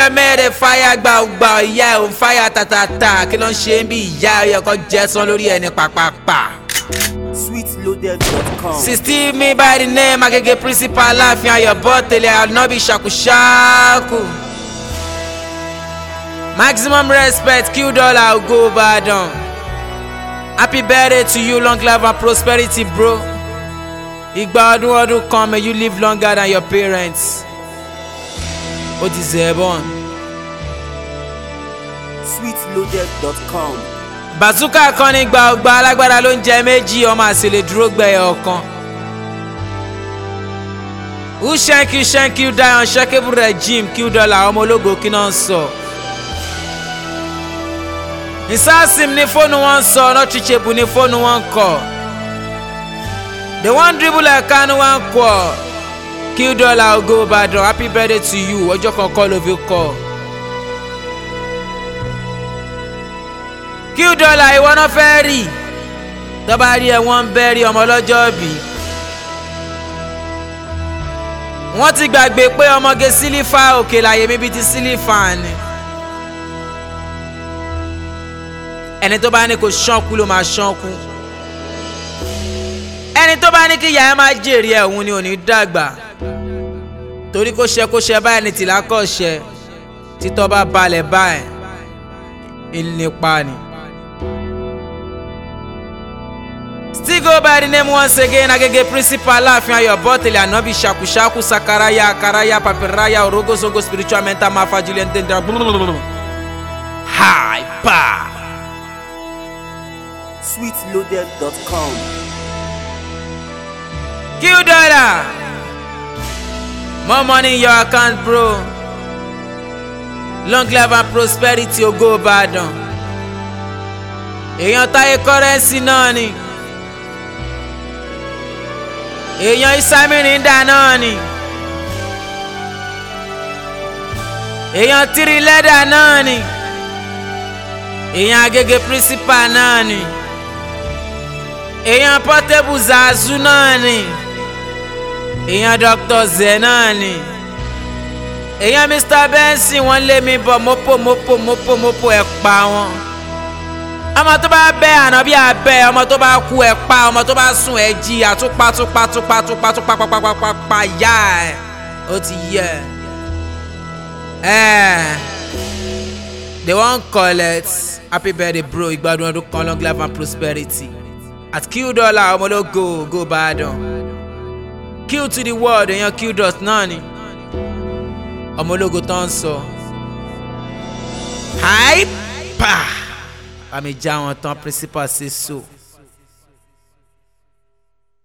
fire mẹ́rẹ̀ fire gbàgbà ìyá ẹ̀ òun fire tàtàtà kí ló ń ṣe ń bí ìyá ẹ̀ ọkọ̀ jẹ́sán lórí ẹni pàpàpà. Sweetloaded.com. 16 me by the name Agege principal láàfin ayọ̀bọ̀ tẹ̀lé ànábì ṣàkúṣàkù. Maximum respect Q Dollar Ogo Ìbàdàn. Happy birthday to you, long life and prosperity bro. Ìgbà ọdún ọdún kan, may you live longer than your parents. Ó ti zẹ̀bọ̀n. Sweetloaded.com. Bazooka kan ní gba ọgbà alágbára ló ń jẹ méjì ọmọ àṣìlè dúró gbẹ̀yẹ̀ ọ̀kan. Who shank you die unshakable regime Q Dollar ọmọ ológo kí náà ń sọ. Ìsáàsìm ní fóònù wọn sọ not reachable ní fóònù wọn kọ. The one dribble like Kanu wọn kọ. Q Dollar Ogo Ìbàdàn happy birthday to you ọjọ́ kan kọ́ ló fi kọ́. Q Dollar ìwọ náà fẹ́ rí tó bá rí ẹ wọ́n ń bẹ́rí ọmọ ọlọ́jọ́ bí. Wọ́n ti gbàgbé pé ọmọge sílífà òkè láyé mi bíi ti sílífà ni. Ẹni tó bá ní kó ṣánkú ló máa ṣánkú. Ẹni tó bá ní kí ìyá ẹ máa jèrè ẹ̀hún ni ò ní dàgbà. Torí kó ṣe báyìí ní tìlá kọ̀ ṣẹ títọ́ bá balẹ̀ báyìí ìlépa ni. Still go by the name once again Agege principal láàfin ayọ̀bọ̀ tẹ̀lé ànábì ṣàkúṣàkù sakaraya karaya papiraya orogosogo spiritual mental mafa julian tendra hyper. Sweetloaded.com. Q Dollar, more money in your account bro. Long life and prosperity Ogo Ìbàdàn. Èèyàn Táyé currency náà ni. Èèyàn Isamirinda náà ni. Èèyàn Tiri Lẹ́dà náà ni. Èèyàn Agege principal náà ni. Èèyàn Portable Zazu náà ni. Èèyàn Dr. Zé náà ni. Èèyàn Mr. Benson wọ́n lé mi bọ̀ mopo ẹ̀ pa wọn. Ọmọ tó bá bẹ́ ànábì abẹ́ ọmọ tó bá kú ẹ̀ pa ọmọ tó bá sùn ẹ̀ jí àtúpa yá ẹ̀ ó ti yẹ. They wan collect happy birthday bro ìgbádùn ọdún kan long life and prosperity at Q Dollar ọmọ ológo Ogo Ìbàdàn. Q to the world èèyàn Q dot náà ni ọmọ ológo tó ń sọ. Hyper. Àmì já wọn tán principal ṣe so.